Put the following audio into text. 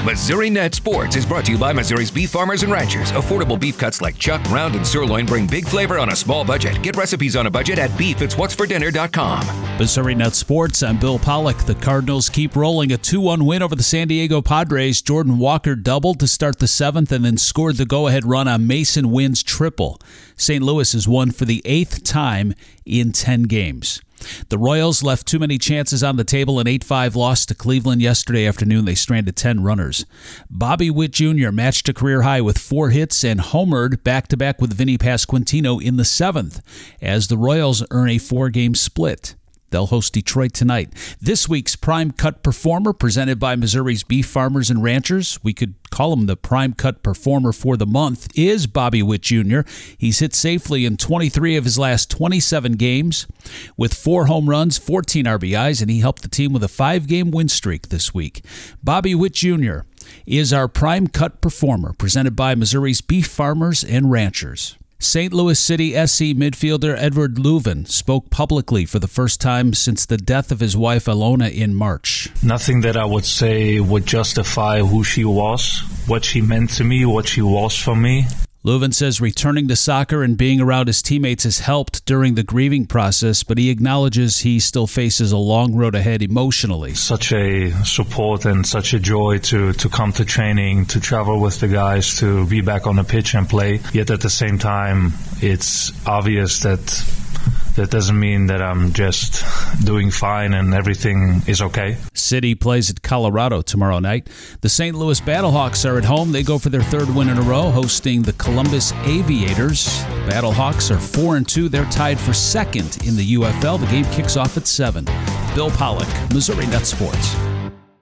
Missouri Net Sports is brought to you by Missouri's beef farmers and ranchers. Affordable beef cuts like chuck, round, and sirloin bring big flavor on a small budget. Get recipes on a budget at beefitswhatsfordinner.com. Missouri Net Sports, I'm Bill Pollock. The Cardinals keep rolling a 2-1 win over the San Diego Padres. Jordan Walker doubled to start the seventh and then scored the go-ahead run on Mason Wynn's triple. St. Louis has won for the 8th time in 10 games. The Royals left too many chances on the table. An 8-5 loss to Cleveland yesterday afternoon. They stranded 10 runners. Bobby Witt Jr. matched a career high with 4 hits and homered back-to-back with Vinny Pasquantino in the 7th as the Royals earn a 4-game split. They'll host Detroit tonight. This week's Prime Cut Performer, presented by Missouri's beef farmers and ranchers, we could call him the Prime Cut Performer for the month, is Bobby Witt Jr. He's hit safely in 23 of his last 27 games with 4 home runs, 14 RBIs, and he helped the team with a 5-game win streak this week. Bobby Witt Jr. is our Prime Cut Performer, presented by Missouri's beef farmers and ranchers. St. Louis City SC midfielder Edward Leuven spoke publicly for the first time since the death of his wife Alona in March. Nothing that I would say would justify who she was, what she meant to me, what she was for me. Leuven says returning to soccer and being around his teammates has helped during the grieving process, but he acknowledges he still faces a long road ahead emotionally. Such a support and such a joy to come to training, to travel with the guys, to be back on the pitch and play. Yet at the same time, it's obvious that doesn't mean that I'm just doing fine and everything is okay. City plays at Colorado tomorrow night. The St. Louis Battlehawks are at home. They go for their 3rd win in a row, hosting the Columbus Aviators. Battlehawks are 4-2. They're tied for 2nd in the UFL. The game kicks off at 7. Bill Pollock, Missouri Net Sports.